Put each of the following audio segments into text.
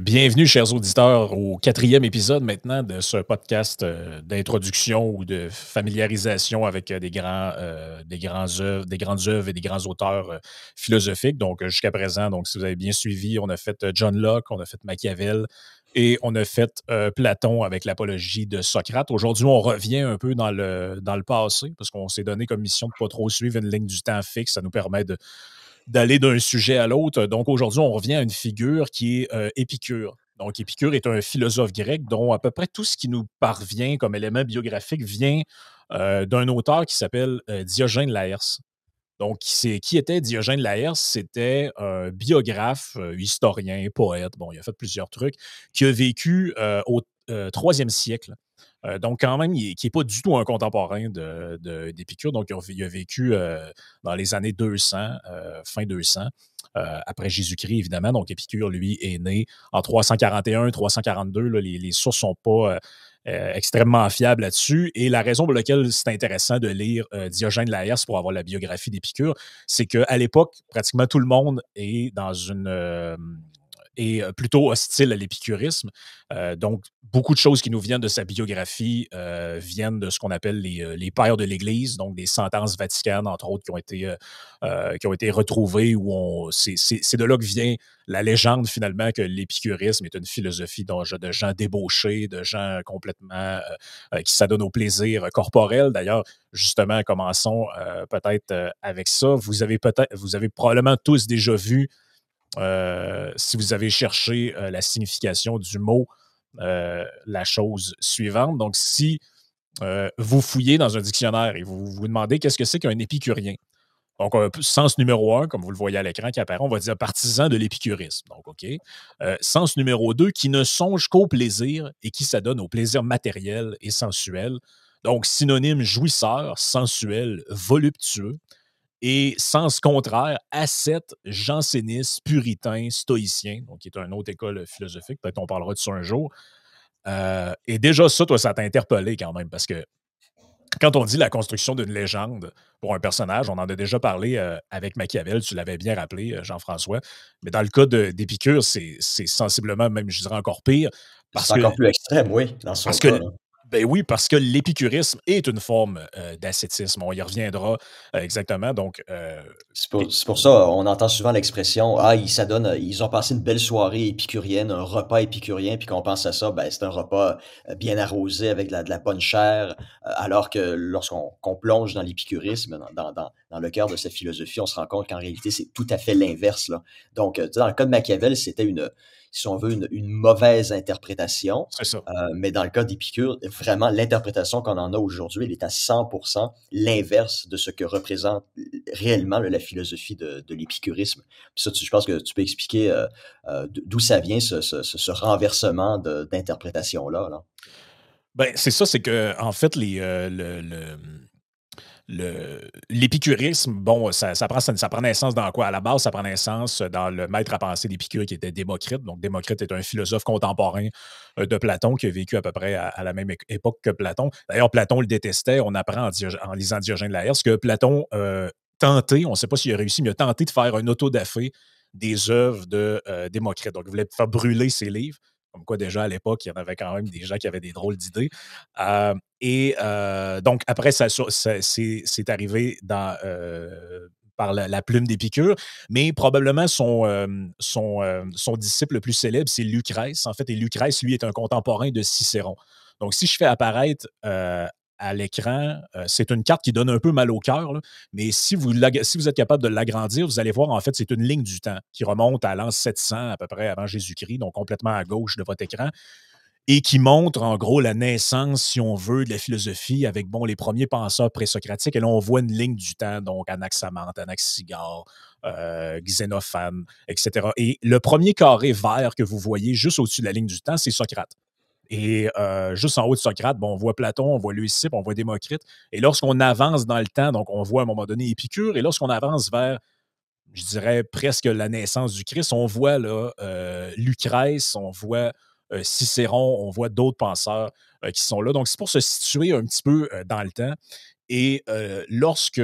Bienvenue, chers auditeurs, au quatrième épisode maintenant de ce podcast d'introduction ou de familiarisation avec des grandes œuvres et des grands auteurs philosophiques. Donc, jusqu'à présent, donc, si vous avez bien suivi, on a fait John Locke, on a fait Machiavel et on a fait Platon avec l'apologie de Socrate. Aujourd'hui, on revient un peu dans le passé parce qu'on s'est donné comme mission de ne pas trop suivre une ligne du temps fixe. Ça nous permet d'aller d'un sujet à l'autre. Donc aujourd'hui, on revient à une figure qui est Épicure. Donc Épicure est un philosophe grec dont à peu près tout ce qui nous parvient comme élément biographique vient d'un auteur qui s'appelle Diogène Laërce. Donc, qui était Diogène Laërce? C'était un biographe, historien, poète, bon, il a fait plusieurs trucs, qui a vécu au troisième siècle. Donc, quand même, qui n'est pas du tout un contemporain d'Épicure. Donc, il a vécu dans les années 200, fin 200, après Jésus-Christ, évidemment. Donc, Épicure, lui, est né en 341, 342. Là, les sources ne sont pas extrêmement fiables là-dessus. Et la raison pour laquelle c'est intéressant de lire Diogène Laërce pour avoir la biographie d'Épicure, c'est qu'à l'époque, pratiquement tout le monde est dans est plutôt hostile à l'épicurisme. Donc, beaucoup de choses qui nous viennent de sa biographie viennent de ce qu'on appelle les pères de l'Église, donc des sentences vaticanes, entre autres, qui ont été retrouvées. C'est de là que vient la légende, finalement, que l'épicurisme est une philosophie de gens débauchés, de gens complètement qui s'adonnent au plaisir corporel. D'ailleurs, justement, commençons peut-être avec ça. Vous avez probablement tous déjà vu si vous avez cherché la signification du mot, la chose suivante. Donc, si vous fouillez dans un dictionnaire et vous vous demandez qu'est-ce que c'est qu'un épicurien, donc, sens numéro un, comme vous le voyez à l'écran qui apparaît, on va dire partisan de l'épicurisme. Donc, OK. Sens numéro 2, qui ne songe qu'au plaisir et qui s'adonne au plaisir matériel et sensuel. Donc, synonyme jouisseur, sensuel, voluptueux. Et sens contraire, ascète, janséniste, puritain, stoïcien, donc qui est une autre école philosophique. Peut-être qu'on parlera de ça un jour. Et déjà, ça, toi, ça t'a interpellé quand même, parce que quand on dit la construction d'une légende pour un personnage, on en a déjà parlé avec Machiavel, tu l'avais bien rappelé, Jean-François. Mais dans le cas d'Épicure, c'est sensiblement, même je dirais encore pire, C'est parce que encore plus extrême, oui, dans son parce que cas, là. ben oui, parce que l'épicurisme est une forme d'ascétisme. On y reviendra exactement. Donc, C'est pour ça, on entend souvent l'expression: «Ah, ils s'adonnent, ils ont passé une belle soirée épicurienne, un repas épicurien», puis quand on pense à ça, ben, c'est un repas, bien arrosé avec de la bonne chair, alors que lorsqu'on qu'on plonge dans l'épicurisme, dans le cœur de cette philosophie, on se rend compte qu'en réalité, c'est tout à fait l'inverse, là. Donc, tu sais, dans le cas de Machiavel, c'était si on veut, une mauvaise interprétation, c'est ça. mais dans le cas d'Épicure, vraiment, l'interprétation qu'on en a aujourd'hui, elle est à 100% l'inverse de ce que représente réellement là, la philosophie de l'épicurisme. Puis ça, je pense que tu peux expliquer d'où ça vient, ce renversement d'interprétation-là, là. Ben, c'est ça, c'est que en fait, l'épicurisme, bon, ça prend naissance dans quoi? À la base, ça prend naissance dans le maître à penser d'Épicure qui était Démocrite. Donc, Démocrite est un philosophe contemporain de Platon qui a vécu à peu près à la même époque que Platon. D'ailleurs, Platon le détestait. On apprend en lisant Diogène Laërce que Platon tenté, on ne sait pas s'il a réussi, mais il a tenté de faire un autodafé des œuvres de Démocrite. Donc, il voulait faire brûler ses livres. Comme quoi, déjà à l'époque, il y en avait quand même des gens qui avaient des drôles d'idées. Donc, après, c'est arrivé par la plume d'Épicure, mais probablement son disciple le plus célèbre, c'est Lucrèce. En fait, et Lucrèce, lui, est un contemporain de Cicéron. Donc, si je fais apparaître à l'écran, c'est une carte qui donne un peu mal au cœur, là, mais si vous êtes capable de l'agrandir, vous allez voir, en fait, c'est une ligne du temps qui remonte à l'an 700, à peu près avant Jésus-Christ, donc complètement à gauche de votre écran et qui montre en gros la naissance, si on veut, de la philosophie avec bon, les premiers penseurs présocratiques. Et là, on voit une ligne du temps, donc Anaxamandre, Anaxigore, Xénophane, etc. Et le premier carré vert que vous voyez juste au-dessus de la ligne du temps, c'est Socrate. Et juste en haut de Socrate, bon, on voit Platon, on voit Leucippe, on voit Démocrite. Et lorsqu'on avance dans le temps, donc on voit à un moment donné Épicure, et lorsqu'on avance vers, je dirais, presque la naissance du Christ, on voit là, Lucrèce, on voit Cicéron, on voit d'autres penseurs qui sont là. Donc, c'est pour se situer un petit peu dans le temps. Et lorsque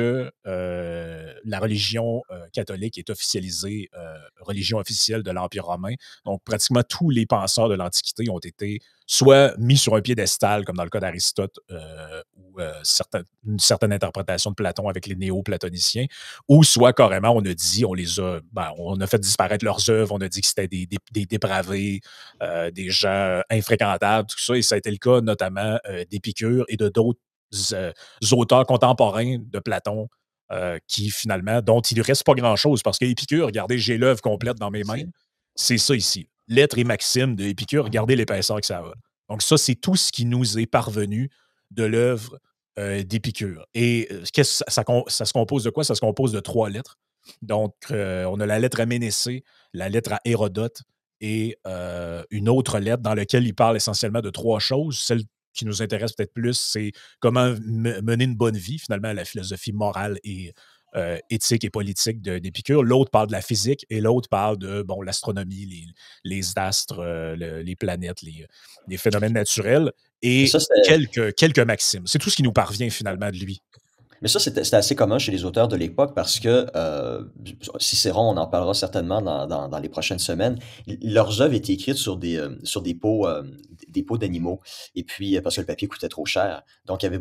la religion catholique est officialisée, religion officielle de l'Empire romain, donc pratiquement tous les penseurs de l'Antiquité ont été soit mis sur un piédestal, comme dans le cas d'Aristote, ou une certaine interprétation de Platon avec les néo-platoniciens, ou soit carrément on a dit, on a fait disparaître leurs œuvres, on a dit que c'était des dépravés, des gens infréquentables, tout ça, et ça a été le cas notamment d'Épicure et de d'autres euh, auteurs contemporains de Platon qui finalement, dont il ne reste pas grand-chose parce que Épicure, regardez, j'ai l'œuvre complète dans mes mains, c'est ça ici. Lettres et maximes de Épicure, regardez l'épaisseur que ça a. Donc ça, c'est tout ce qui nous est parvenu de l'œuvre d'Épicure. Et ça se compose de quoi? Ça se compose de 3 lettres. Donc, on a la lettre à Ménécée, la lettre à Hérodote et une autre lettre dans laquelle il parle essentiellement de 3 choses. Celle qui nous intéresse peut-être plus, c'est comment mener une bonne vie, finalement, la philosophie morale et éthique et politique d'Épicure. L'autre parle de la physique et l'autre parle de l'astronomie, les astres, les planètes, les phénomènes naturels Mais et ça, c'était quelques maximes. C'est tout ce qui nous parvient finalement de lui. Mais ça, c'était assez commun chez les auteurs de l'époque parce que Cicéron, on en parlera certainement dans les prochaines semaines, leurs œuvres étaient écrites sur des peaux d'animaux. Et puis, parce que le papier coûtait trop cher. Donc, il y avait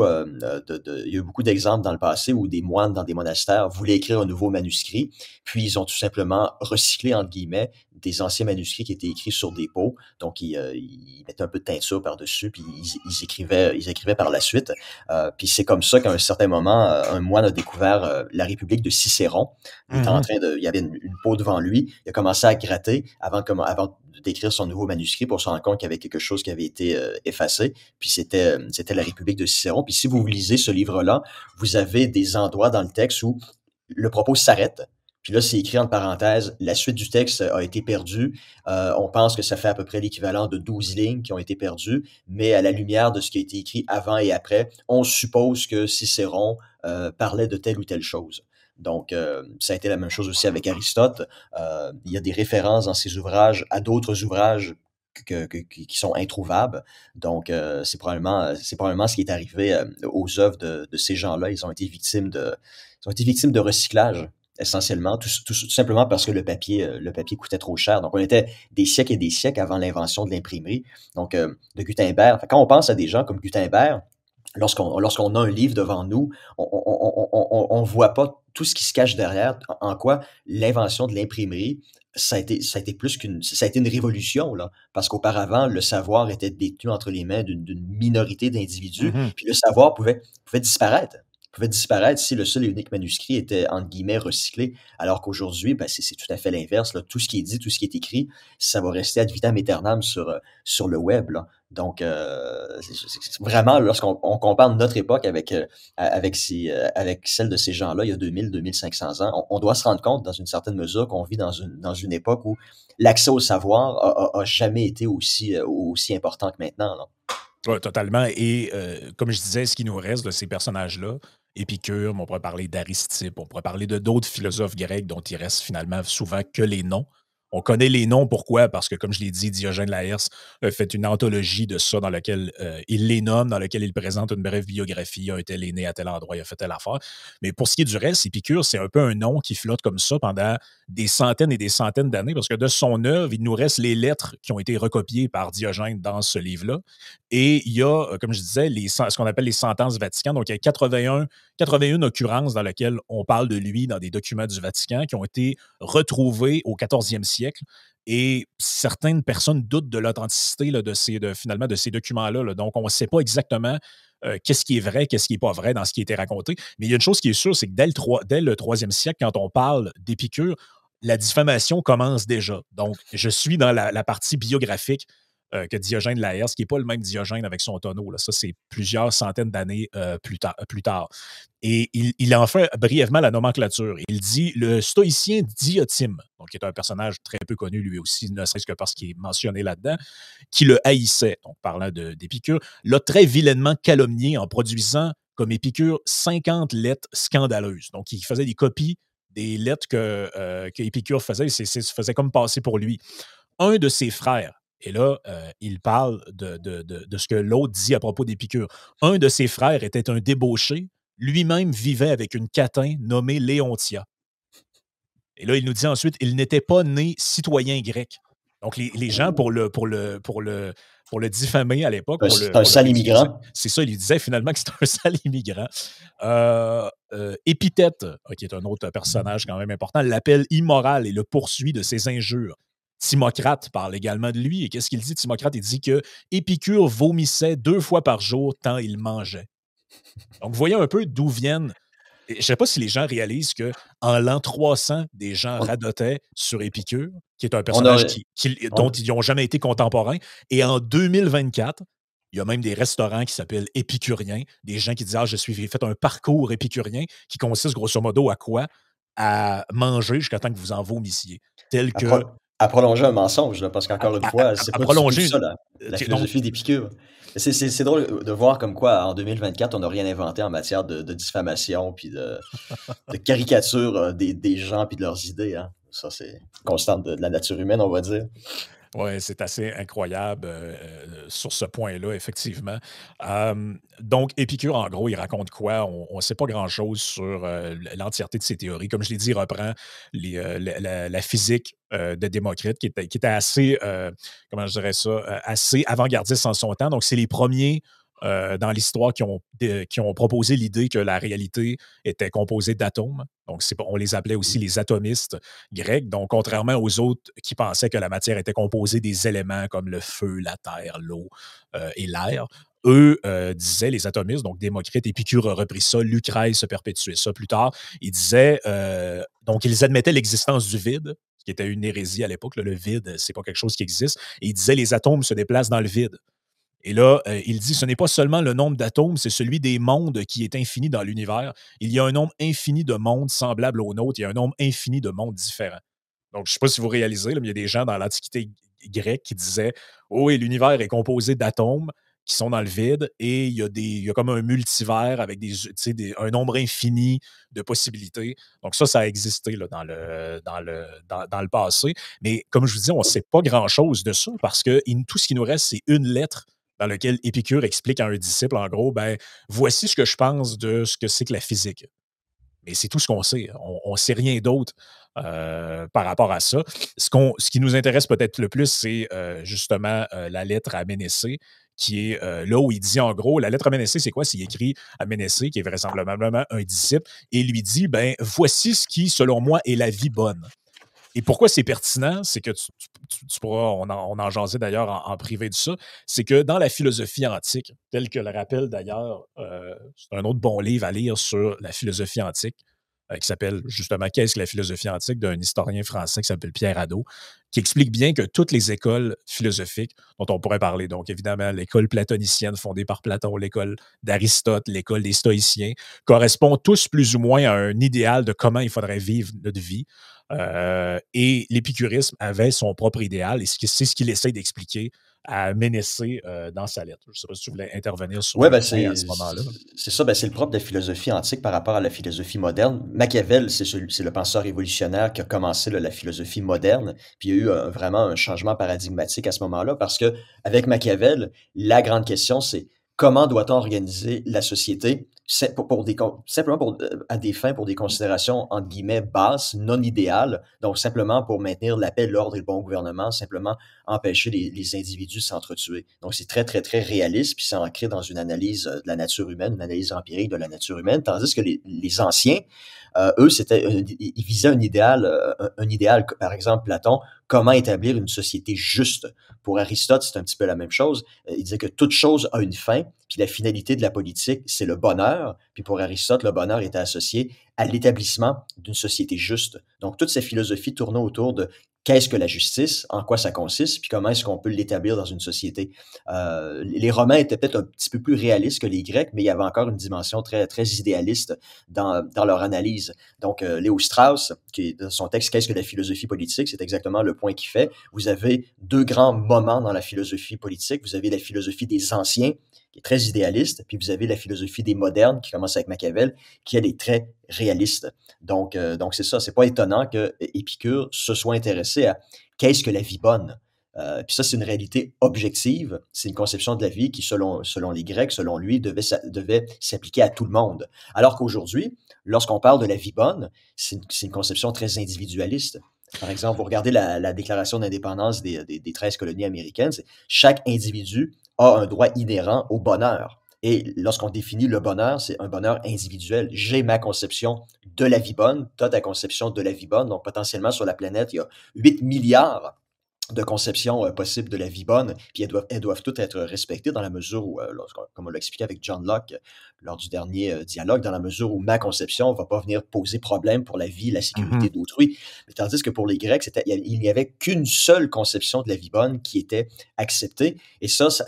il y a eu beaucoup d'exemples dans le passé où des moines dans des monastères voulaient écrire un nouveau manuscrit, puis ils ont tout simplement recyclé, entre guillemets, des anciens manuscrits qui étaient écrits sur des peaux. Donc, ils mettaient un peu de teinture par-dessus, puis ils écrivaient par la suite. Puis c'est comme ça qu'à un certain moment, un moine a découvert la République de Cicéron. Il y avait une peau devant lui. Il a commencé à gratter avant d'écrire son nouveau manuscrit pour se rendre compte qu'il y avait quelque chose qui avait été effacé. Puis c'était la République de Cicéron. Puis si vous lisez ce livre-là, vous avez des endroits dans le texte où le propos s'arrête. Puis là, c'est écrit entre parenthèses, la suite du texte a été perdue. On pense que ça fait à peu près l'équivalent de 12 lignes qui ont été perdues, mais à la lumière de ce qui a été écrit avant et après, on suppose que Cicéron parlait de telle ou telle chose. Donc, ça a été la même chose aussi avec Aristote. Il y a des références dans ses ouvrages à d'autres ouvrages qui sont introuvables. Donc, c'est probablement ce qui est arrivé aux œuvres de ces gens-là. Ils ont été victimes de recyclage essentiellement, tout simplement parce que le papier coûtait trop cher. Donc, on était des siècles et des siècles avant l'invention de l'imprimerie. Donc, de Gutenberg. Quand on pense à des gens comme Gutenberg, lorsqu'on a un livre devant nous, on voit pas tout ce qui se cache derrière, en quoi l'invention de l'imprimerie, ça a été ça a été une révolution, là. Parce qu'auparavant, le savoir était détenu entre les mains d'une minorité d'individus, Mhm. puis le savoir pouvait disparaître. Pouvait disparaître si le seul et unique manuscrit était, entre guillemets, recyclé. Alors qu'aujourd'hui, ben, c'est tout à fait l'inverse, là. Tout ce qui est dit, tout ce qui est écrit, ça va rester ad vitam aeternam sur le web, là. Donc, vraiment, lorsqu'on compare notre époque avec celle de ces gens-là, il y a 2000-2500 ans, on doit se rendre compte, dans une certaine mesure, qu'on vit dans une époque où l'accès au savoir a jamais été aussi important que maintenant, là. Ouais, totalement. Et comme je disais, ce qui nous reste de ces personnages-là, Épicure, on pourrait parler d'Aristippe, on pourrait parler de d'autres philosophes grecs dont il reste finalement souvent que les noms. On connaît les noms, pourquoi? Parce que, comme je l'ai dit, Diogène Laërce a fait une anthologie de ça dans laquelle il les nomme, dans laquelle il présente une brève biographie. Un tel est né à tel endroit, il a fait telle affaire. Mais pour ce qui est du reste, Épicure, c'est un peu un nom qui flotte comme ça pendant des centaines et des centaines d'années, parce que de son œuvre, il nous reste les lettres qui ont été recopiées par Diogène dans ce livre-là. Et il y a, comme je disais, ce qu'on appelle les sentences Vatican. Donc, il y a 81 occurrences dans lesquelles on parle de lui dans des documents du Vatican qui ont été retrouvés au 14e siècle. Et certaines personnes doutent de l'authenticité là, finalement de ces documents-là. Là. Donc, on ne sait pas exactement qu'est-ce qui est vrai, qu'est-ce qui n'est pas vrai dans ce qui a été raconté. Mais il y a une chose qui est sûre, c'est que dès le 3e siècle, quand on parle d'Épicure, la diffamation commence déjà. Donc, je suis dans la partie biographique que Diogène Laërce, qui n'est pas le même Diogène avec son tonneau. Là. Ça, c'est plusieurs centaines d'années plus tard. Et il en fait brièvement la nomenclature. Il dit le stoïcien Diotime, donc qui est un personnage très peu connu lui aussi, ne serait-ce que parce qu'il est mentionné là-dedans, qui le haïssait, donc parlant d'Épicure, l'a très vilainement calomnié en produisant comme Épicure 50 lettres scandaleuses. Donc, il faisait des copies des lettres que Épicure faisait, se faisait comme passer pour lui. Un de ses frères, et là, il parle de ce que l'autre dit à propos d'Épicure. Un de ses frères était un débauché lui-même vivait avec une catin nommée Léontia. Et là, il nous dit ensuite, il n'était pas né citoyen grec. Donc, les gens, pour le diffamer à l'époque, C'est un pour le sale ridiculiser, immigrant. c'est ça, il disait finalement que c'était un sale immigrant. Épithète, qui est un autre personnage quand même important, l'appelle immoral et le poursuit de ses injures. Timocrate parle également de lui. Et qu'est-ce qu'il dit, Timocrate? Il dit que Épicure vomissait 2 fois par jour tant il mangeait. Donc, vous voyez un peu d'où viennent. Je ne sais pas si les gens réalisent qu'en l'an 300, des gens On, radotaient sur Épicure, qui est un on personnage aurait, dont on- ils n'ont jamais été contemporains. Et en 2024, il y a même des restaurants qui s'appellent épicuriens, des gens qui disent ah, j'ai fait un parcours épicurien qui consiste grosso modo à quoi? À manger jusqu'à temps que vous en vomissiez. Tel à, que à prolonger un mensonge, là, parce à, qu'encore une à- fois, à- c'est à pas du tout prolonger ça, une. la Donc, philosophie d'Épicure. C'est drôle de voir comme quoi, en 2024, on n'a rien inventé en matière de diffamation puis de caricature des gens puis de leurs idées. Hein. Ça, c'est constante de la nature humaine, on va dire. oui, c'est assez incroyable sur ce point-là, effectivement. Donc, Épicure, en gros, il raconte quoi? On ne sait pas grand-chose sur l'entièreté de ses théories. Comme je l'ai dit, il reprend la physique de Démocrite, qui était assez, comment je dirais ça, assez avant-gardiste en son temps. Donc, c'est les premiers dans l'histoire qui ont proposé l'idée que la réalité était composée d'atomes. Donc, on les appelait aussi les atomistes grecs. Donc, contrairement aux autres qui pensaient que la matière était composée des éléments comme le feu, la terre, l'eau et l'air, eux disaient, les atomistes, donc Démocrite, Épicure a repris ça, Lucrèce se perpétuait ça plus tard. Ils disaient, donc ils admettaient l'existence du vide, ce qui était une hérésie à l'époque. Là, le vide, c'est pas quelque chose qui existe. Et ils disaient, les atomes se déplacent dans le vide. Et là, il dit, ce n'est pas seulement le nombre d'atomes, c'est celui des mondes qui est infini dans l'univers. Il y a un nombre infini de mondes semblables aux nôtres, il y a un nombre infini de mondes différents. Donc, je ne sais pas si vous réalisez, là, mais il y a des gens dans l'Antiquité grecque qui disaient, oh oui, l'univers est composé d'atomes qui sont dans le vide et il y a comme un multivers avec un nombre infini de possibilités. Donc ça a existé là, dans le passé. Mais comme je vous dis, on ne sait pas grand-chose de ça parce que tout ce qui nous reste, c'est une lettre dans laquelle Épicure explique à un disciple, en gros, ben, voici ce que je pense de ce que c'est que la physique. Mais c'est tout ce qu'on sait. On ne sait rien d'autre par rapport à ça. Ce qui nous intéresse peut-être le plus, c'est justement la lettre à Ménécée, qui est là où il dit en gros, la lettre à Ménécée, c'est quoi? C'est écrit à Ménécée, qui est vraisemblablement un disciple, et il lui dit, ben, voici ce qui, selon moi, est la vie bonne. Et pourquoi c'est pertinent? C'est que tu pourras, on en jasait d'ailleurs en privé de ça, c'est que dans la philosophie antique, tel que le rappelle d'ailleurs, c'est un autre bon livre à lire sur la philosophie antique, qui s'appelle justement Qu'est-ce que la philosophie antique d'un historien français qui s'appelle Pierre Hadot, qui explique bien que toutes les écoles philosophiques dont on pourrait parler, donc évidemment l'école platonicienne fondée par Platon, l'école d'Aristote, l'école des stoïciens, correspondent tous plus ou moins à un idéal de comment il faudrait vivre notre vie. Et l'épicurisme avait son propre idéal et c'est ce qu'il essaie d'expliquer à Ménécée dans sa lettre. Je ne sais pas si tu voulais intervenir sur Ouais, le ben point à ce moment-là. c'est ça, ben c'est le propre de la philosophie antique par rapport à la philosophie moderne. Machiavel, c'est le penseur révolutionnaire qui a commencé là, la philosophie moderne, puis il y a eu vraiment un changement paradigmatique à ce moment-là, parce que avec Machiavel, la grande question, c'est comment doit-on organiser la société simplement à des fins, pour des considérations entre guillemets basses, non idéales, donc simplement pour maintenir la paix, l'ordre et le bon gouvernement, simplement empêcher les individus de s'entretuer. Donc, c'est très, très, très réaliste, puis c'est ancré dans une analyse de la nature humaine, une analyse empirique de la nature humaine, tandis que les anciens, eux, ils visaient un idéal, par exemple, Platon, comment établir une société juste. Pour Aristote, c'est un petit peu la même chose. Il disait que toute chose a une fin, puis la finalité de la politique, c'est le bonheur. Puis pour Aristote, le bonheur était associé à l'établissement d'une société juste. Donc, toute cette philosophie tournait autour de qu'est-ce que la justice, en quoi ça consiste, puis comment est-ce qu'on peut l'établir dans une société. Les Romains étaient peut-être un petit peu plus réalistes que les Grecs, mais il y avait encore une dimension très, très idéaliste dans leur analyse. Donc, Léo Strauss, qui est dans son texte Qu'est-ce que la philosophie politique, c'est exactement le point qu'il fait. Vous avez deux grands moments dans la philosophie politique. Vous avez la philosophie des anciens, qui est très idéaliste, puis vous avez la philosophie des modernes, qui commence avec Machiavel, qui elle est très réaliste. Donc c'est ça, c'est pas étonnant que Épicure se soit intéressé à qu'est-ce que la vie bonne. Puis ça, c'est une réalité objective. C'est une conception de la vie qui, selon les Grecs, selon lui, devait s'appliquer à tout le monde. Alors qu'aujourd'hui, lorsqu'on parle de la vie bonne, c'est une conception très individualiste. Par exemple, vous regardez la déclaration d'indépendance des 13 colonies américaines, c'est chaque individu a un droit inhérent au bonheur. Et lorsqu'on définit le bonheur, c'est un bonheur individuel. J'ai ma conception de la vie bonne, tu as ta conception de la vie bonne. Donc, potentiellement, sur la planète, il y a 8 milliards de conceptions possibles de la vie bonne, puis elles doivent toutes être respectées dans la mesure où, comme on l'a expliqué avec John Locke lors du dernier dialogue, dans la mesure où ma conception ne va pas venir poser problème pour la vie, la sécurité Mhm. d'autrui. Mais tandis que pour les Grecs, il n'y avait qu'une seule conception de la vie bonne qui était acceptée. Et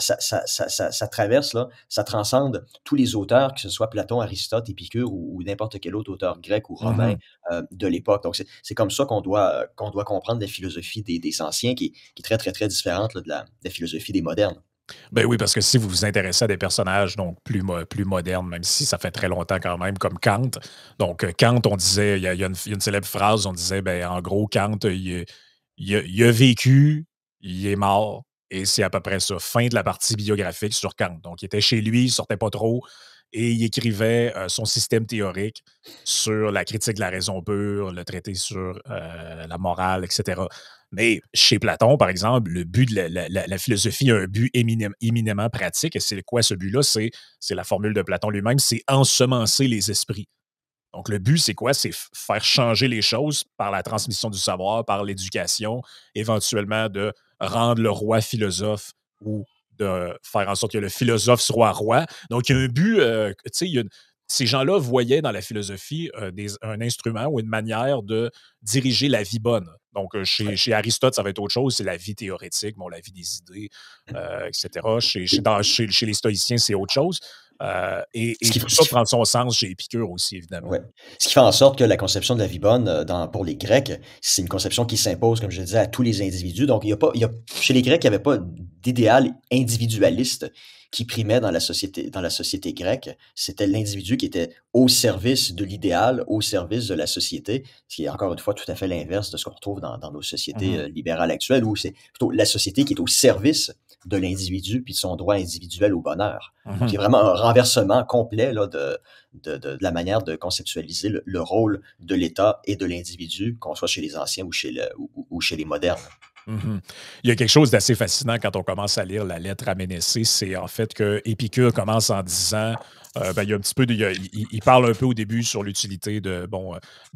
ça traverse, là, ça transcende tous les auteurs, que ce soit Platon, Aristote, Épicure ou n'importe quel autre auteur grec ou romain Mhm. de l'époque. Donc, c'est comme ça qu'on doit comprendre la philosophie des anciens, qui est très, très, très différente là, de la philosophie des modernes. Ben oui, parce que si vous vous intéressez à des personnages donc plus modernes, même si ça fait très longtemps quand même, comme Kant. Donc, Kant, on disait, il y a une célèbre phrase, on disait, ben, en gros, Kant, il a vécu, il est mort, et c'est à peu près ça. Fin de la partie biographique sur Kant. Donc, il était chez lui, il sortait pas trop, et il écrivait son système théorique sur la critique de la raison pure, le traité sur la morale, etc. Mais chez Platon, par exemple, le but de la philosophie a un but éminemment pratique. Et c'est quoi ce but-là? C'est la formule de Platon lui-même, c'est ensemencer les esprits. Donc, le but, c'est quoi? C'est faire changer les choses par la transmission du savoir, par l'éducation, éventuellement de rendre le roi philosophe ou de faire en sorte que le philosophe soit roi. Donc, il y a un but, tu sais, ces gens-là voyaient dans la philosophie un instrument ou une manière de diriger la vie bonne. Donc, chez Aristote, ça va être autre chose, c'est la vie théorétique, bon, la vie des idées, etc. Chez les stoïciens, c'est autre chose. Ce Et qui, tout ce ça qui prend son sens chez Épicure aussi, évidemment. Ouais. Ce qui fait en sorte que la conception de la vie bonne, pour les Grecs, c'est une conception qui s'impose, comme je le disais, à tous les individus. Donc, chez les Grecs, il n'y avait pas d'idéal individualiste qui primait dans la société grecque. C'était l'individu qui était au service de l'idéal, au service de la société, ce qui est encore une fois tout à fait l'inverse de ce qu'on retrouve dans nos sociétés Mhm. libérales actuelles, où c'est plutôt la société qui est au service de l'individu puis de son droit individuel au bonheur. Donc, il y Mhm. a vraiment un renversement complet là, de la manière de conceptualiser le rôle de l'État et de l'individu, qu'on soit chez les anciens ou chez les modernes. Mhm. Il y a quelque chose d'assez fascinant quand on commence à lire la lettre à Ménécée, c'est en fait que Épicure commence en disant, ben, il y a un petit peu, il parle un peu au début sur l'utilité de, bon,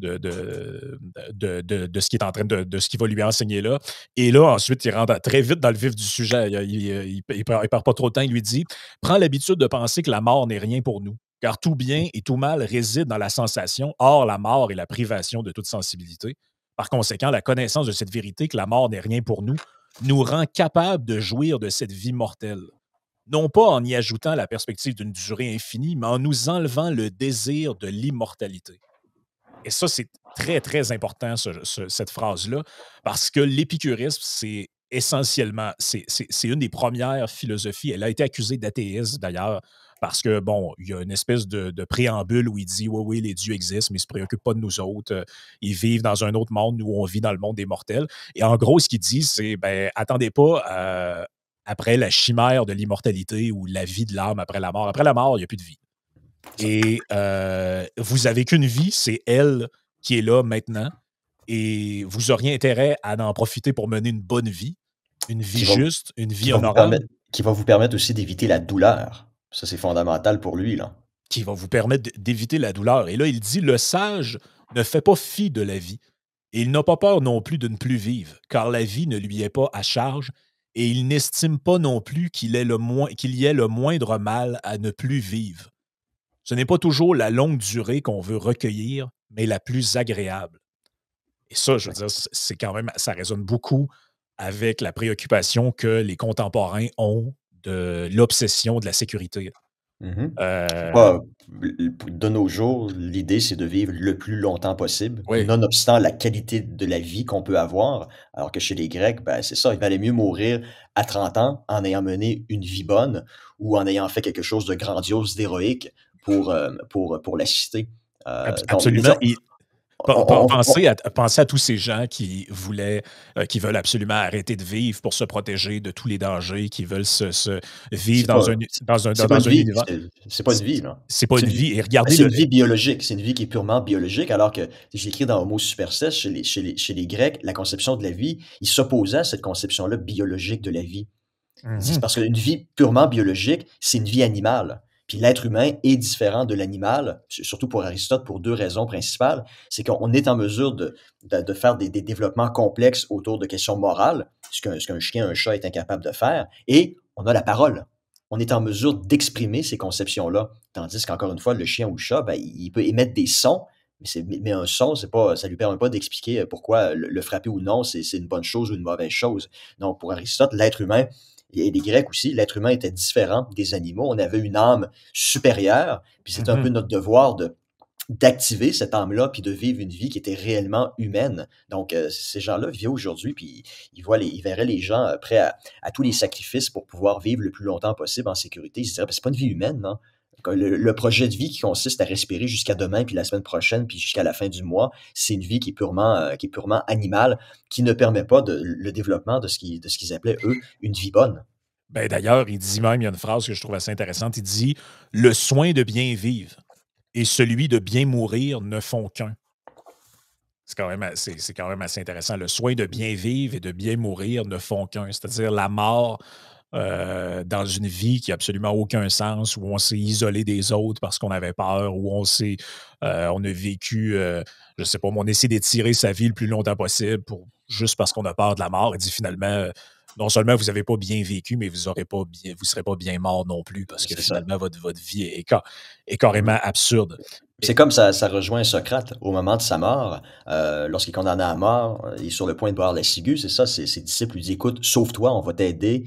de ce qui est en train de ce qu'il va lui enseigner là. Et là, ensuite, il rentre très vite dans le vif du sujet. Il perd pas trop de temps. Il lui dit, prends l'habitude de penser que la mort n'est rien pour nous. Car tout bien et tout mal réside dans la sensation. Or, la mort est la privation de toute sensibilité. Par conséquent, la connaissance de cette vérité que la mort n'est rien pour nous nous rend capables de jouir de cette vie mortelle. Non pas en y ajoutant la perspective d'une durée infinie, mais en nous enlevant le désir de l'immortalité. Et ça, c'est très, très important, cette phrase-là, parce que l'épicurisme, c'est essentiellement, c'est une des premières philosophies. Elle a été accusée d'athéisme, d'ailleurs, parce que, bon, il y a une espèce de préambule où il dit, oui, oui, les dieux existent, mais ils ne se préoccupent pas de nous autres. Ils vivent dans un autre monde, nous, on vit dans le monde des mortels. Et en gros, ce qu'il dit, c'est, ben, attendez pas après la chimère de l'immortalité ou la vie de l'âme après la mort. Après la mort, il n'y a plus de vie. Et vous avez qu'une vie, c'est elle qui est là maintenant. Et vous auriez intérêt à en profiter pour mener une vie Qui va, juste, une qui vie va vous honorable, permettre, qui va vous permettre aussi d'éviter la douleur. Ça, c'est fondamental pour lui, là. qui va vous permettre d'éviter la douleur. Et là, il dit, le sage ne fait pas fi de la vie. Et il n'a pas peur non plus de ne plus vivre, car la vie ne lui est pas à charge, et il n'estime pas non plus qu'il y ait le moindre mal à ne plus vivre. Ce n'est pas toujours la longue durée qu'on veut recueillir, mais la plus agréable. Et ça, je veux Ouais. dire, c'est quand même, ça résonne beaucoup avec la préoccupation que les contemporains ont de l'obsession de la sécurité. Mhm. Euh, Bah, de nos jours, l'idée, c'est de vivre le plus longtemps possible, oui. nonobstant la qualité de la vie qu'on peut avoir. Alors que chez les Grecs, ben, c'est ça, il valait mieux mourir à 30 ans en ayant mené une vie bonne ou en ayant fait quelque chose de grandiose, d'héroïque pour la cité. Donc, Absolument. Pensez à tous ces gens qui veulent absolument arrêter de vivre pour se protéger de tous les dangers, qui veulent se vivre C'est pas c'est pas une dans un vie, univers. c'est pas une vie, là. C'est pas une vie. Et regardez C'est le. une vie biologique, c'est une vie qui est purement biologique, alors que j'écris dans Homo Superstès, chez les Grecs, la conception de la vie, ils s'opposaient à cette conception-là biologique de la vie. Ils disent Mhm, parce qu'une vie purement biologique, c'est une vie animale. Puis l'être humain est différent de l'animal, surtout pour Aristote, pour 2 raisons principales. C'est qu'on est en mesure de faire des développements complexes autour de questions morales, ce qu'un chien, un chat est incapable de faire, et on a la parole. On est en mesure d'exprimer ces conceptions-là. Tandis qu'encore une fois, le chien ou le chat, ben, il peut émettre des sons, mais un son, c'est pas, ça lui permet pas d'expliquer pourquoi le frapper ou non, c'est une bonne chose ou une mauvaise chose. Donc, pour Aristote, l'être humain, et les Grecs aussi, l'être humain était différent des animaux. On avait une âme supérieure, puis c'était un peu mhm. notre devoir d'activer cette âme-là, puis de vivre une vie qui était réellement humaine. Donc, ces gens-là vivaient aujourd'hui, puis ils verraient les gens prêts à tous les sacrifices pour pouvoir vivre le plus longtemps possible en sécurité. Ils se diraient, ben, c'est pas une vie humaine, non? Le projet de vie qui consiste à respirer jusqu'à demain, puis la semaine prochaine, puis jusqu'à la fin du mois, c'est une vie qui est purement animale, qui ne permet pas le développement de ce qu'ils appelaient, eux, une vie bonne. Ben, d'ailleurs, il dit même, il y a une phrase que je trouve assez intéressante. Il dit: le soin de bien vivre et celui de bien mourir ne font qu'un. C'est quand même assez intéressant. Le soin de bien vivre et de bien mourir ne font qu'un. C'est-à-dire la mort dans une vie qui n'a absolument aucun sens, où on s'est isolé des autres parce qu'on avait peur, où on a vécu, je sais pas, mais on essaie d'étirer sa vie le plus longtemps possible juste parce qu'on a peur de la mort. Il dit finalement, non seulement vous n'avez pas bien vécu, mais vous serez pas bien mort non plus parce que C'est ça. finalement, votre vie est carrément absurde. C'est Et- comme ça rejoint Socrate au moment de sa mort, lorsqu'il est condamné à mort, il est sur le point de boire la ciguë, c'est ça, ses disciples lui disent: «Écoute, sauve-toi, on va t'aider,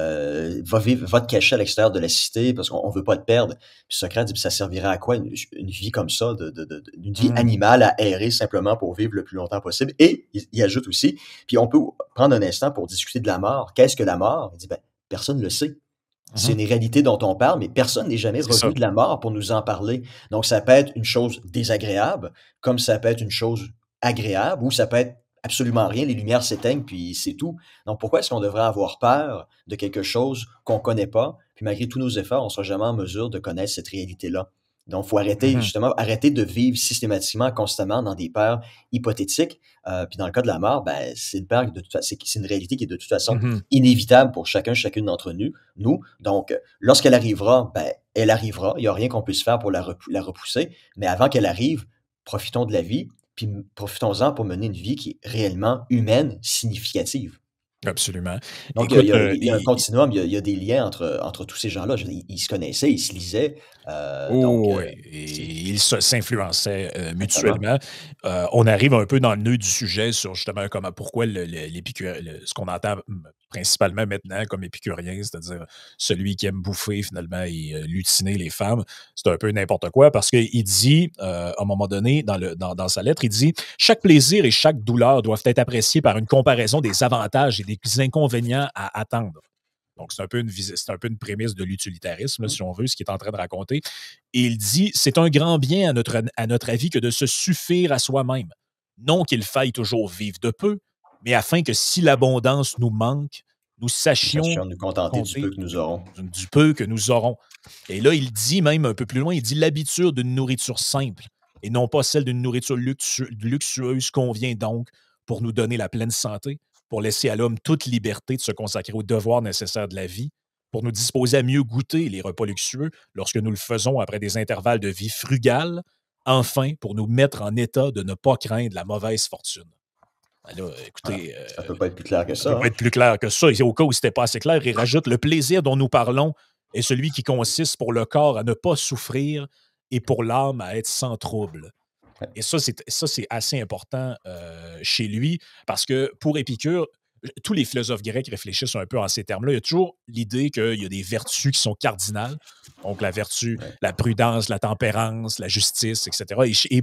va te cacher à l'extérieur de la cité parce qu'on veut pas te perdre». Puis Socrate dit: «Puis ça servirait à quoi une vie comme ça, d'une vie Mhm, animale à errer simplement pour vivre le plus longtemps possible?» Et il ajoute aussi: «Puis on peut prendre un instant pour discuter de la mort. Qu'est-ce que la mort?» Il dit: «Ben, personne ne le sait». C'est mhm. une réalité dont on parle, mais personne n'est jamais C'est ça. revenu de la mort pour nous en parler. Donc ça peut être une chose désagréable, comme ça peut être une chose agréable, ou ça peut être absolument rien, les lumières s'éteignent, puis c'est tout. Donc pourquoi est-ce qu'on devrait avoir peur de quelque chose qu'on connaît pas, puis malgré tous nos efforts, on sera jamais en mesure de connaître cette réalité-là? Donc, faut arrêter, Mhm, justement, arrêter de vivre systématiquement, constamment dans des peurs hypothétiques. Puis dans le cas de la mort, ben, c'est une peur c'est une réalité qui est de toute façon mhm. inévitable pour chacune d'entre nous. Donc, lorsqu'elle arrivera, ben, elle arrivera. Il n'y a rien qu'on puisse faire pour la repousser. Mais avant qu'elle arrive, profitons de la vie, puis profitons-en pour mener une vie qui est réellement humaine, significative. Absolument. Donc, Écoute, il y a un continuum, il y a des liens entre tous ces gens-là. Je veux dire, ils se connaissaient, ils se lisaient. Donc, oh, oui, c'est et ils s'influençaient exactement. mutuellement. On arrive un peu dans le nœud du sujet sur justement comment, pourquoi ce qu'on entend principalement maintenant comme épicurien, c'est-à-dire celui qui aime bouffer finalement et lutiner les femmes, c'est un peu n'importe quoi parce qu'il dit, à un moment donné, dans sa lettre, il dit: chaque plaisir et chaque douleur doivent être appréciés par une comparaison des avantages et des inconvénients à attendre. Donc, c'est un peu une prémisse de l'utilitarisme, là, Mmh. si on veut, ce qu'il est en train de raconter. Et il dit: c'est un grand bien à notre avis que de se suffire à soi-même. Non qu'il faille toujours vivre de peu, mais afin que si l'abondance nous manque, nous Nous sachions sachions nous contenter du peu compter que nous aurons. du peu que nous aurons. Et là, il dit même un peu plus loin, il dit: l'habitude d'une nourriture simple et non pas celle d'une nourriture luxueuse convient donc pour nous donner la pleine santé, pour laisser à l'homme toute liberté de se consacrer aux devoirs nécessaires de la vie, pour nous disposer à mieux goûter les repas luxueux lorsque nous le faisons après des intervalles de vie frugales, enfin, pour nous mettre en état de ne pas craindre la mauvaise fortune. Ben là, Voilà. écoutez, Ça peut pas être plus clair que ça ne peut ça, pas hein? être plus clair que ça. Et au cas où ce n'était pas assez clair, il rajoute: le plaisir dont nous parlons est celui qui consiste pour le corps à ne pas souffrir et pour l'âme à être sans trouble. Ouais. Et ça, c'est assez important chez lui parce que pour Épicure, tous les philosophes grecs réfléchissent un peu en ces termes-là. Il y a toujours l'idée qu'il y a des vertus qui sont cardinales. Donc, la vertu, Ouais. la prudence, la tempérance, la justice, etc. Et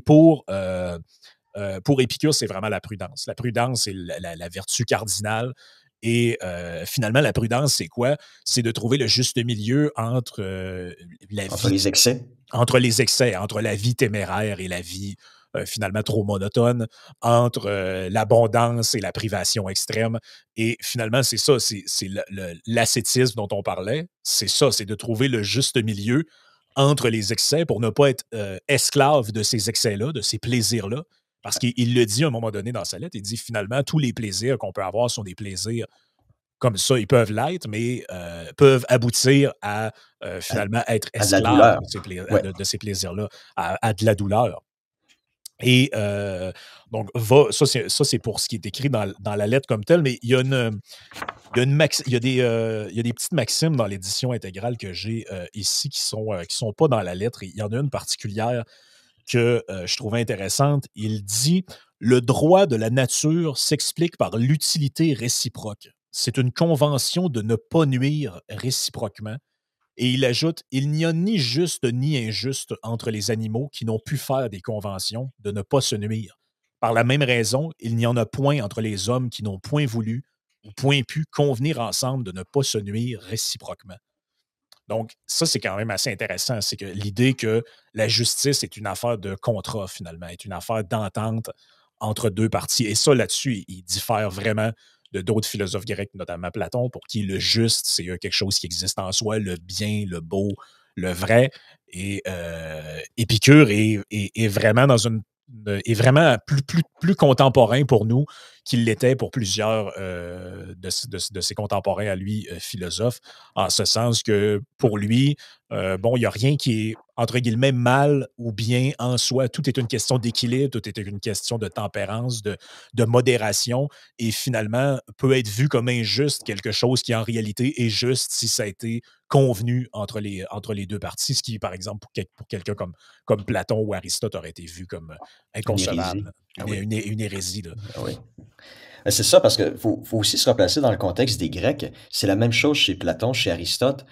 pour Épicure, c'est vraiment la prudence. La prudence, c'est la vertu cardinale. Et finalement, la prudence, c'est quoi? C'est de trouver le juste milieu Entre les excès. entre les excès, entre la vie téméraire et la vie finalement trop monotone, entre l'abondance et la privation extrême. Et finalement, c'est ça, c'est l'ascétisme dont on parlait. C'est ça, c'est de trouver le juste milieu entre les excès pour ne pas être esclave de ces excès-là, de ces plaisirs-là. Parce qu'il le dit à un moment donné dans sa lettre, il dit finalement, tous les plaisirs qu'on peut avoir sont des plaisirs comme ça, ils peuvent l'être, mais peuvent aboutir à À, finalement être à de la esclave douleur. Ouais. de ces plaisirs-là, à de la douleur. Et donc, ça, c'est pour ce qui est écrit dans la lettre comme telle, mais il y a, il y a des petites maximes dans l'édition intégrale que j'ai ici qui sont pas dans la lettre. Il y en a une particulière que je trouvais intéressante. Il dit: le droit de la nature s'explique par l'utilité réciproque. C'est une convention de ne pas nuire réciproquement. Et il ajoute: il n'y a ni juste ni injuste entre les animaux qui n'ont pu faire des conventions de ne pas se nuire. Par la même raison, il n'y en a point entre les hommes qui n'ont point voulu ou point pu convenir ensemble de ne pas se nuire réciproquement. Donc, ça, c'est quand même assez intéressant. C'est que l'idée que la justice est une affaire de contrat, finalement, est une affaire d'entente entre deux parties. Et ça, là-dessus, il diffère vraiment de d'autres philosophes grecs, notamment Platon, pour qui le juste, c'est quelque chose qui existe en soi, le bien, le beau, le vrai. Et Épicure est vraiment dans est vraiment plus contemporain pour nous qu'il l'était pour plusieurs de ses contemporains à lui, philosophes, en ce sens que pour lui, bon, il n'y a rien qui est, entre guillemets, mal ou bien en soi. Tout est une question d'équilibre, tout est une question de tempérance, de modération, et finalement peut être vu comme injuste quelque chose qui en réalité est juste si ça a été convenu entre les deux parties, ce qui, par exemple, pour quelqu'un comme Platon ou Aristote aurait été vu comme Une hérésie. inconcevable, Ah oui. une hérésie. Là. Ah oui. C'est ça, parce que faut aussi se replacer dans le contexte des Grecs. C'est la même chose chez Platon, chez Aristote.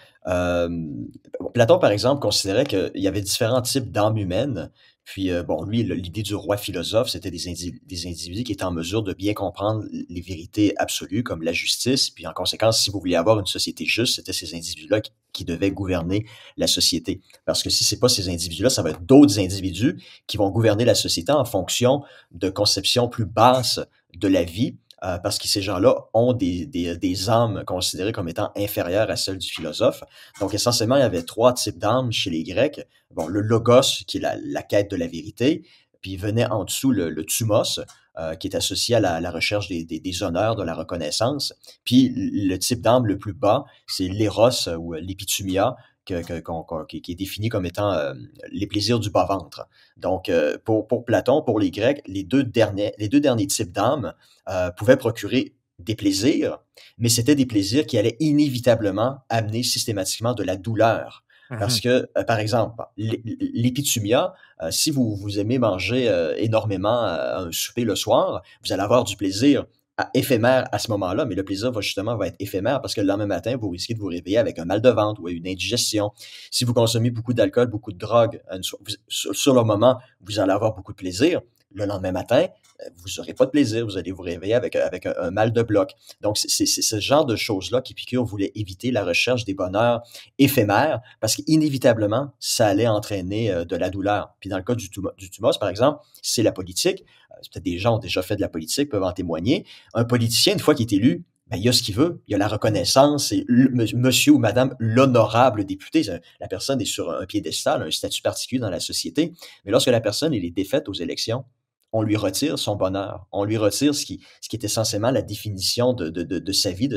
Platon, par exemple, considérait qu'il y avait différents types d'âmes humaines. Puis, bon, lui, l'idée du roi philosophe, c'était des individus qui étaient en mesure de bien comprendre les vérités absolues, comme la justice. Puis, en conséquence, si vous vouliez avoir une société juste, c'était ces individus-là qui devaient gouverner la société. Parce que si c'est pas ces individus-là, ça va être d'autres individus qui vont gouverner la société en fonction de conceptions plus basses de la vie, parce que ces gens-là ont des âmes considérées comme étant inférieures à celles du philosophe. Donc, essentiellement, il y avait trois types d'âmes chez les Grecs. Bon, le logos, qui est la quête de la vérité, puis venait en dessous le thumos, qui est associé à la recherche des honneurs, de la reconnaissance. Puis, le type d'âme le plus bas, c'est l'éros ou l'épithumia, qui est défini comme étant les plaisirs du bas-ventre. Donc, pour Platon, pour les Grecs, les deux derniers types d'âmes pouvaient procurer des plaisirs, mais c'était des plaisirs qui allaient inévitablement amener systématiquement de la douleur. Parce Mhm. que, par exemple, l'épithumia, si vous aimez manger énormément un souper le soir, vous allez avoir du plaisir éphémère à ce moment-là, mais le plaisir va être éphémère parce que le lendemain matin, vous risquez de vous réveiller avec un mal de ventre ou une indigestion. Si vous consommez beaucoup d'alcool, beaucoup de drogue, sur le moment, vous allez avoir beaucoup de plaisir. Le lendemain matin, vous n'aurez pas de plaisir, vous allez vous réveiller avec un mal de bloc. Donc, c'est ce genre de choses-là qu'Épicure voulait éviter, la recherche des bonheurs éphémères, parce qu'inévitablement, ça allait entraîner de la douleur. Puis dans le cas du thumos, par exemple, c'est la politique. Peut-être des gens ont déjà fait de la politique, peuvent en témoigner. Un politicien, une fois qu'il est élu, ben, il a ce qu'il veut. Il a la reconnaissance. C'est monsieur ou madame l'honorable député. La personne est sur un piédestal, un statut particulier dans la société. Mais lorsque la personne est défaite aux élections, on lui retire son bonheur. On lui retire ce qui est essentiellement la définition de sa vie,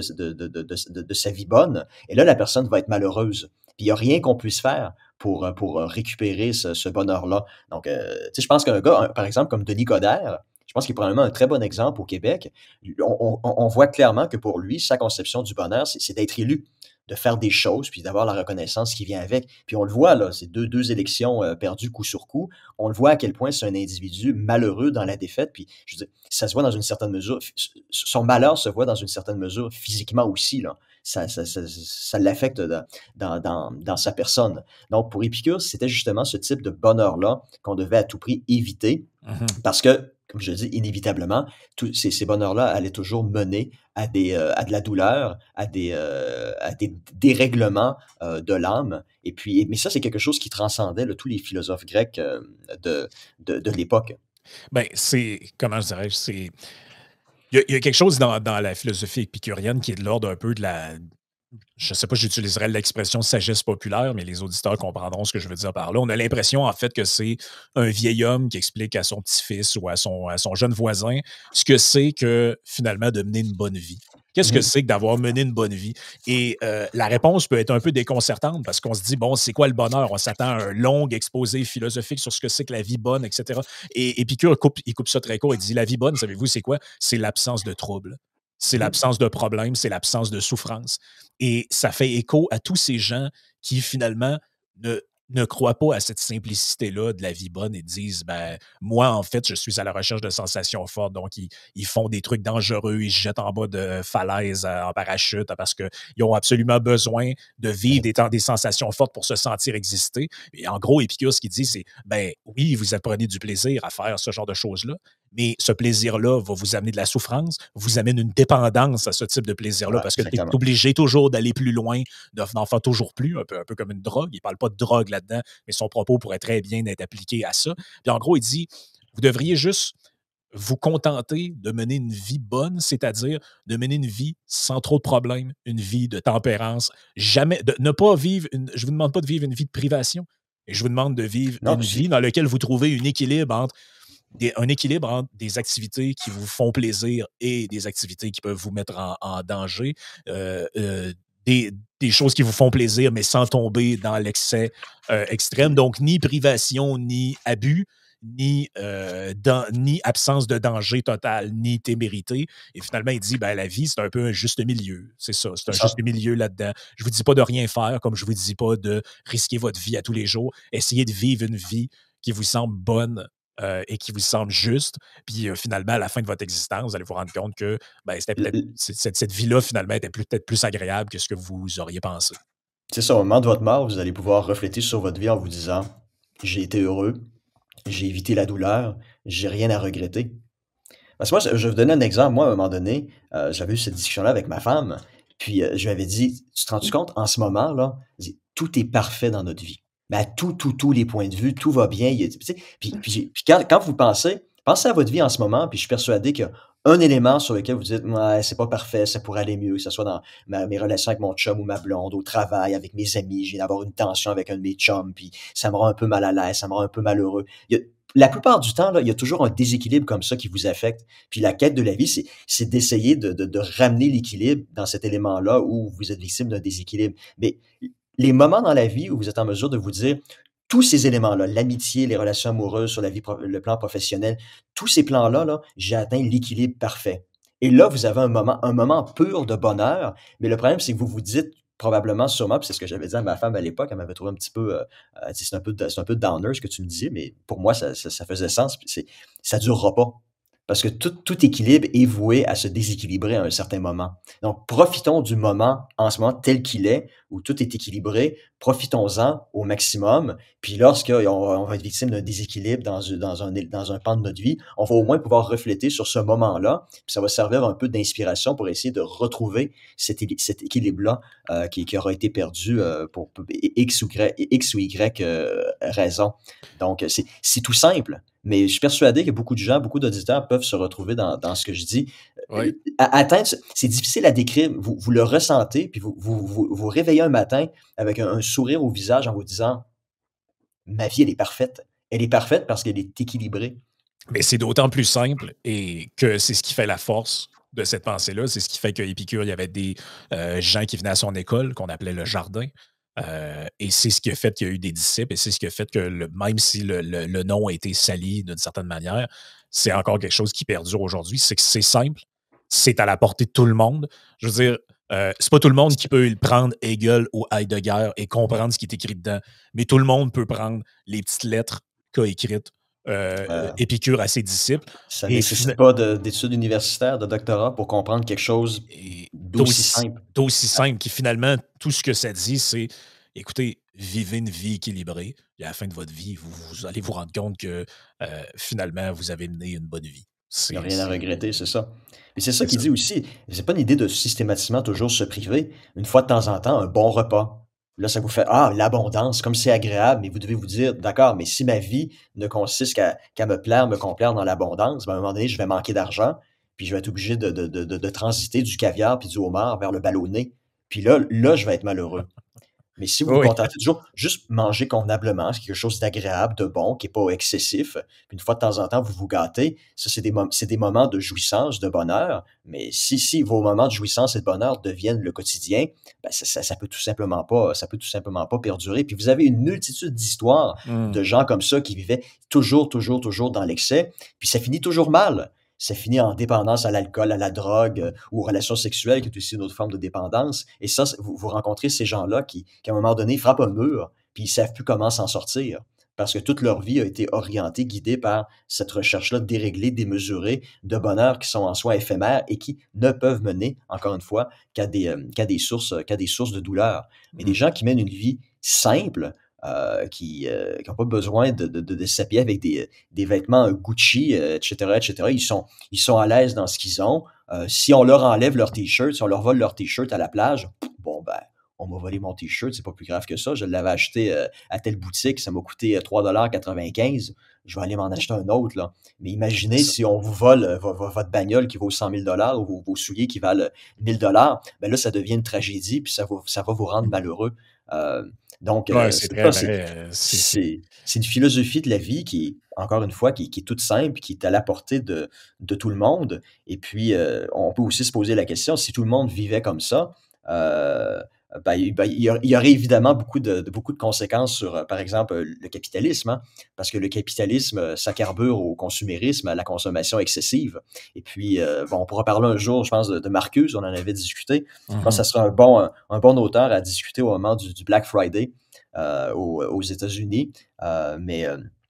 de sa vie bonne. Et là, la personne va être malheureuse. Puis il n'y a rien qu'on puisse faire pour récupérer ce bonheur-là. Donc, je pense qu'un gars, par exemple, comme Denis Coderre, je pense qu'il est probablement un très bon exemple au Québec. On voit clairement que pour lui, sa conception du bonheur, c'est d'être élu, de faire des choses, puis d'avoir la reconnaissance qui vient avec. Puis on le voit, là, c'est deux élections perdues coup sur coup. On le voit à quel point c'est un individu malheureux dans la défaite. Puis, je veux dire, ça se voit dans une certaine mesure. Son malheur se voit dans une certaine mesure physiquement aussi, là. Ça l'affecte dans sa personne. Donc, pour Épicure, c'était justement ce type de bonheur-là qu'on devait à tout prix éviter Mhm. parce que, comme je le dis, inévitablement, tous ces bonheurs-là allaient toujours mener à de la douleur, à des dérèglements de l'âme. Et puis, mais ça, c'est quelque chose qui transcendait là, tous les philosophes grecs de l'époque. Ben, c'est comment je dirais, c'est il y a quelque chose dans la philosophie épicurienne qui est de l'ordre un peu de la je sais pas, j'utiliserais l'expression sagesse populaire, mais les auditeurs comprendront ce que je veux dire par là. On a l'impression, en fait, que c'est un vieil homme qui explique à son petit-fils ou à son jeune voisin ce que c'est que, finalement, de mener une bonne vie. Qu'est-ce que Mmh. c'est que d'avoir mené une bonne vie? Et la réponse peut être un peu déconcertante parce qu'on se dit, bon, c'est quoi le bonheur? On s'attend à un long exposé philosophique sur ce que c'est que la vie bonne, etc. Et Épicure il coupe ça très court. Il dit, la vie bonne, savez-vous, c'est quoi? C'est l'absence de troubles. C'est Mmh. l'absence de problèmes, c'est l'absence de souffrance. Et ça fait écho à tous ces gens qui, finalement, ne, ne croient pas à cette simplicité-là de la vie bonne et disent, ben, moi, en fait, je suis à la recherche de sensations fortes. Donc, ils font des trucs dangereux, ils se jettent en bas de falaises en parachute parce qu'ils ont absolument besoin de vivre des sensations fortes pour se sentir exister. Et en gros, Épicure, ce qu'il dit, c'est, ben oui, vous apprenez du plaisir à faire ce genre de choses-là, mais ce plaisir-là va vous amener de la souffrance, vous amène une dépendance à ce type de plaisir-là Ouais, parce que tu es exactement. obligé toujours d'aller plus loin, d'en faire toujours plus, un peu comme une drogue. Il ne parle pas de drogue là-dedans, mais son propos pourrait très bien être appliqué à ça. Puis en gros, il dit, vous devriez juste vous contenter de mener une vie bonne, c'est-à-dire de mener une vie sans trop de problèmes, une vie de tempérance, jamais, de ne pas vivre, je ne vous demande pas de vivre une vie de privation, et je vous demande de vivre Non, une puis vie dans laquelle vous trouvez un équilibre entre des activités qui vous font plaisir et des activités qui peuvent vous mettre en danger, euh, euh, des choses qui vous font plaisir, mais sans tomber dans l'excès extrême. Donc, ni privation, ni abus, ni absence de danger total, ni témérité. Et finalement, il dit, ben, la vie, c'est un peu un juste milieu. C'est ça, c'est c'est un juste ça. milieu là-dedans. Je vous dis pas de rien faire, comme je vous dis pas de risquer votre vie à tous les jours. Essayez de vivre une vie qui vous semble bonne et qui vous semble juste. Puis finalement, à la fin de votre existence, vous allez vous rendre compte que ben, c'était L peut-être l cette vie-là, finalement, était peut-être plus agréable que ce que vous auriez pensé. C'est ça, au moment de votre mort, vous allez pouvoir refléter sur votre vie en vous disant: «J'ai été heureux, j'ai évité la douleur, j'ai rien à regretter». Parce que moi, je vais vous donner un exemple. Moi, à un moment donné, j'avais eu cette discussion-là avec ma femme, puis, je lui avais dit: «Tu te rends-tu compte, en ce moment là, tout est parfait dans notre vie. Mais à tous les points de vue, tout va bien». Il y a tu sais, puis quand vous pensez à votre vie en ce moment, puis je suis persuadé qu'il y a un élément sur lequel vous dites: «Ouais, c'est pas parfait, ça pourrait aller mieux», que ce soit dans mes relations avec mon chum ou ma blonde, au travail, avec mes amis, je viens d'avoir une tension avec un de mes chums, puis ça me rend un peu mal à l'aise, ça me rend un peu malheureux. Il y a la plupart du temps, là, il y a toujours un déséquilibre comme ça qui vous affecte. Puis la quête de la vie, c'est d'essayer de ramener l'équilibre dans cet élément-là où vous êtes victime d'un déséquilibre. Mais les moments dans la vie où vous êtes en mesure de vous dire, tous ces éléments-là, l'amitié, les relations amoureuses, sur la vie le plan professionnel, tous ces plans-là, là, j'ai atteint l'équilibre parfait. Et là, vous avez un moment pur de bonheur, mais le problème, c'est que vous vous dites probablement, sûrement, puis c'est ce que j'avais dit à ma femme à l'époque, elle m'avait trouvé un petit peu, elle dit: c'est un peu downer ce que tu me disais», mais pour moi, ça faisait sens, puis ça durera pas. Parce que tout équilibre est voué à se déséquilibrer à un certain moment. Donc, profitons du moment en ce moment tel qu'il est, où tout est équilibré, profitons-en au maximum. Puis lorsqu'on va être victime d'un déséquilibre dans un pan de notre vie, on va au moins pouvoir refléter sur ce moment-là. Puis ça va servir un peu d'inspiration pour essayer de retrouver cet équilibre-là qui aura été perdu pour X ou Y raison. Donc, c'est tout simple. Mais je suis persuadé que beaucoup de gens, beaucoup d'auditeurs peuvent se retrouver dans ce que je dis. Oui. Atteindre c'est difficile à décrire. Vous le ressentez, puis vous réveillez un matin avec un sourire au visage en vous disant: «Ma vie, elle est parfaite». Elle est parfaite parce qu'elle est équilibrée. Mais c'est d'autant plus simple et que c'est ce qui fait la force de cette pensée-là. C'est ce qui fait qu'Épicure, il y avait des gens qui venaient à son école, qu'on appelait le jardin. Et c'est ce qui a fait qu'il y a eu des disciples et c'est ce qui a fait que même si le nom a été sali d'une certaine manière, c'est encore quelque chose qui perdure aujourd'hui. C'est que c'est simple, c'est à la portée de tout le monde. Je veux dire, c'est pas tout le monde qui peut prendre Hegel ou Heidegger et comprendre ce qui est écrit dedans, mais tout le monde peut prendre les petites lettres qu'a écrites Heu, Épicure à ses disciples Ça et, nécessite pas d'études universitaires, de doctorat pour comprendre quelque chose et d'aussi simple. d'aussi simple qui finalement, tout ce que ça dit, c'est écoutez, vivez une vie équilibrée et à la fin de votre vie, vous allez vous rendre compte que finalement, vous avez mené une bonne vie. Il y a C'est rien à c'est- regretter, c'est ça. Et c'est ça c'est qu'il ça. dit aussi, c'est pas une idée de systématiquement toujours se priver. Une fois de temps en temps, un bon repas. Là, ça vous fait: «Ah, l'abondance, comme c'est agréable», mais vous devez vous dire: «D'accord, mais si ma vie ne consiste qu'à me plaire, me complaire dans l'abondance, ben, à un moment donné, je vais manquer d'argent, puis je vais être obligé de transiter du caviar puis du homard vers le ballonné. Puis là, je vais être malheureux». Mais si vous vous Oui. contentez toujours juste manger convenablement, c'est quelque chose d'agréable, de bon, qui est pas excessif, puis une fois de temps en temps, vous vous gâtez, ça, c'est des moments de jouissance, de bonheur, mais si vos moments de jouissance et de bonheur deviennent le quotidien, ben, ça peut tout simplement pas perdurer. Puis vous avez une multitude d'histoires de Mmh. gens comme ça qui vivaient toujours, toujours, toujours dans l'excès, puis ça finit toujours mal. Ça finit en dépendance à l'alcool, à la drogue, ou aux relations sexuelles, qui est aussi une autre forme de dépendance. Et ça, vous rencontrez ces gens-là qui, à un moment donné, frappent un mur, puis ils savent plus comment s'en sortir. Parce que toute leur vie a été orientée, guidée par cette recherche-là déréglée, démesurée, de bonheur qui sont en soi éphémères et qui ne peuvent mener, encore une fois, qu'à des sources de douleur. Mais des Mmh. gens qui mènent une vie simple, qui n'ont pas besoin de s'habiller avec des vêtements Gucci, et cetera. Ils sont à l'aise dans ce qu'ils ont. Si on leur enlève leur T-shirt, si on leur vole leur T-shirt à la plage, bon, ben, on m'a volé mon T-shirt, c'est pas plus grave que ça. Je l'avais acheté à telle boutique, ça m'a coûté 3,95 $. Je vais aller m'en acheter un autre, là. Mais C'est imaginez ça. si on vous vole votre bagnole qui vaut 100 000 $ ou vos souliers qui valent 1 000 $, ben là, ça devient une tragédie, puis ça va vous rendre Mmh. malheureux. Euh, donc, Ouais, c'est c'est très ça, vrai, c'est une philosophie de la vie qui est, encore une fois, qui est toute simple, qui est à la portée de tout le monde. Et puis, on peut aussi se poser la question, si tout le monde vivait comme ça, heu, il y aurait évidemment beaucoup de conséquences sur, par exemple, le capitalisme, hein. Parce que le capitalisme, ça carbure au consumérisme, à la consommation excessive. Et puis, bon, on pourra parler un jour, je pense, de Marcuse, on en avait discuté. Je pense mmh que ça serait un bon auteur à discuter au moment du Black Friday, aux États-Unis. Mais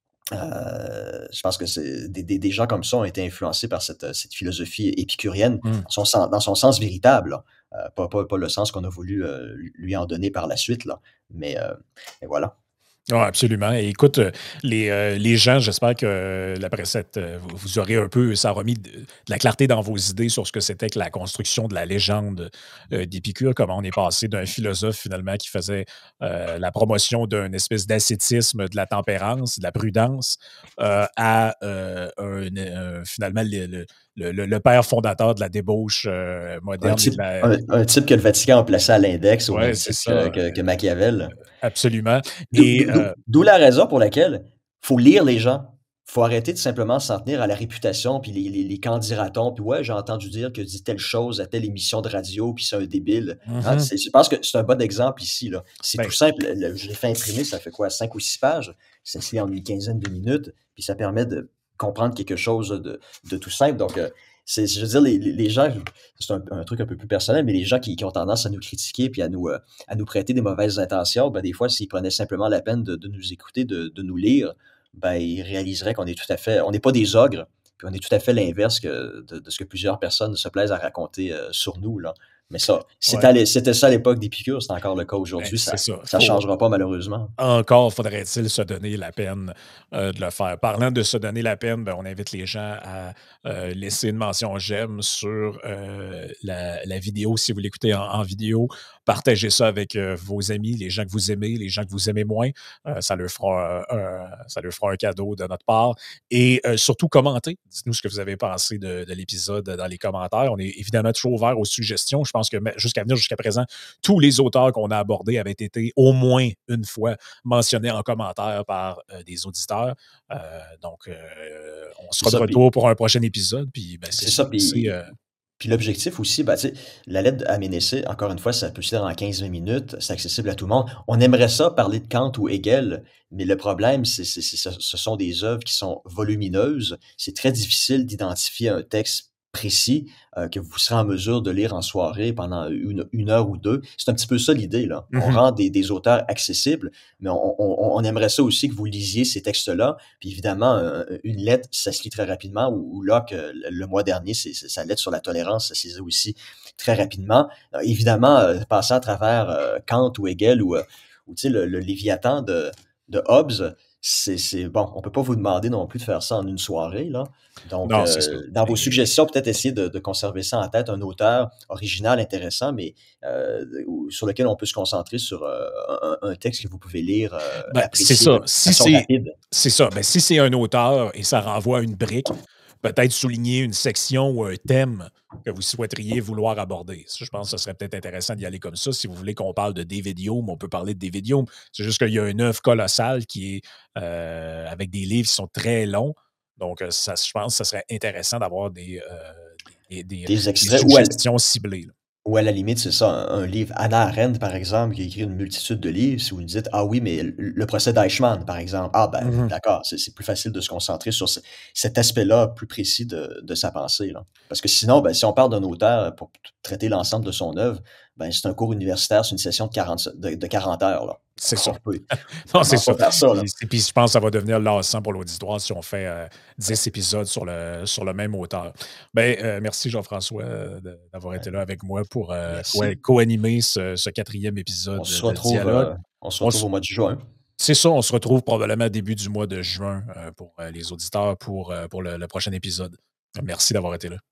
je pense que c'est des gens comme ça ont été influencés par cette philosophie épicurienne mh. dans son sens véritable, là. Pas le sens qu'on a voulu lui en donner par la suite, là. Mais, euh, mais voilà. Ouais, absolument. Et écoute, les gens, j'espère que après cette, vous aurez un peu, ça a remis de la clarté dans vos idées sur ce que c'était que la construction de la légende d'Épicure, comment on est passé d'un philosophe finalement qui faisait la promotion d'une espèce d'ascétisme, de la tempérance, de la prudence, à finalement le père fondateur de la débauche moderne et de la. Un type que le Vatican a placé à l'index au Ouais, même c'est titre ça, que Machiavel. absolument. Et D'où la raison pour laquelle faut lire les gens. Faut arrêter de simplement s'en tenir à la réputation, puis les qu'en puis «Ouais, j'ai entendu dire que dit telle chose à telle émission de radio, puis c'est un débile». Hein, mhm. je pense que c'est un bon exemple ici, là. C'est tout Ben, simple, je l'ai fait imprimer, ça fait quoi? 5 ou 6 pages. Ça se lit en une quinzaine de minutes, puis ça permet de comprendre quelque chose de tout simple. Donc, je veux dire, les gens, c'est un truc un peu plus personnel, mais les gens qui ont tendance à nous critiquer puis à nous prêter des mauvaises intentions, ben, des fois, s'ils prenaient simplement la peine de nous écouter, de nous lire, ben, ils réaliseraient qu'on est tout à fait, on n'est pas des ogres, puis on est tout à fait l'inverse de ce que plusieurs personnes se plaisent à raconter sur nous, là. Mais ça, ouais. c'était ça à l'époque d'Épicure, c'est encore le cas Ben, aujourd'hui, c'est ça. ça changera pas malheureusement. Encore faudrait-il se donner la peine de le faire. Parlant de se donner la peine, ben, on invite les gens à laisser une mention j'aime sur la vidéo si vous l'écoutez en vidéo. Partagez ça avec vos amis, les gens que vous aimez, les gens que vous aimez moins. Ça leur fera un cadeau de notre part. Et surtout, commentez. Dites-nous ce que vous avez pensé de l'épisode dans les commentaires. On est évidemment toujours ouvert aux suggestions. Je pense que jusqu'à présent, tous les auteurs qu'on a abordés avaient été au moins une fois mentionnés en commentaire par des auditeurs. Donc, on C'est sera de ça, retour pour un prochain épisode. Puis, ben, c'est c'est ça. ça, puis l'objectif aussi, ben, tu sais, la lettre à Ménécée, encore une fois, ça peut se lire en 15-20 minutes, c'est accessible à tout le monde. On aimerait ça parler de Kant ou Hegel, mais le problème, ce sont des œuvres qui sont volumineuses. C'est très difficile d'identifier un texte précis que vous serez en mesure de lire en soirée pendant une heure ou deux. C'est un petit peu ça l'idée, là. On Mhm. rend des auteurs accessibles, mais on aimerait ça aussi que vous lisiez ces textes-là. Puis évidemment, une lettre, ça se lit très rapidement, ou Locke, le mois dernier, sa lettre sur la tolérance, ça se lisait aussi très rapidement. Évidemment, passer à travers Kant ou Hegel ou tu sais, le Léviathan de Hobbes, c'est bon, on peut pas vous demander non plus de faire ça en une soirée, là. Donc, Non, c'est ça. dans vos suggestions, peut-être essayer de conserver ça en tête, un auteur original, intéressant, mais ou sur lequel on peut se concentrer sur, un texte que vous pouvez lire, Ben, c'est apprécier ça. de Si façon c'est rapide. c'est ça. Ben, si c'est un auteur et ça renvoie à une brique, peut-être souligner une section ou un thème que vous souhaiteriez vouloir aborder. Ça, je pense que ce serait peut-être intéressant d'y aller comme ça. Si vous voulez qu'on parle de David Hume, on peut parler de David Hume. C'est juste qu'il y a une œuvre colossale qui est avec des livres qui sont très longs. Donc, ça, je pense que ce serait intéressant d'avoir Des des extraits suggestions ciblées, là. ou à la limite, c'est ça, un livre. Hannah Arendt, par exemple, qui a écrit une multitude de livres, si vous lui dites: «Ah oui, mais le procès d'Eichmann», par exemple. Ah ben, Mhm. d'accord, c'est plus facile de se concentrer sur cet aspect-là plus précis de sa pensée, là. Parce que sinon, ben, si on parle d'un auteur pour traiter l'ensemble de son œuvre, ben, c'est un cours universitaire, c'est une session de 40 heures, là. C'est ça. On peut Non, c'est vraiment ça. pas faire ça, là. Puis je pense que ça va devenir lassant pour l'auditoire si on fait 10 épisodes sur le même auteur. Ben, merci Jean-François d'avoir été Ben, là avec moi pour merci. co-animer ce quatrième épisode de Dialogue. On se On retrouve s- au mois de juin. c'est ça, on se retrouve probablement début du mois de juin pour les auditeurs pour le prochain épisode. Merci d'avoir été là.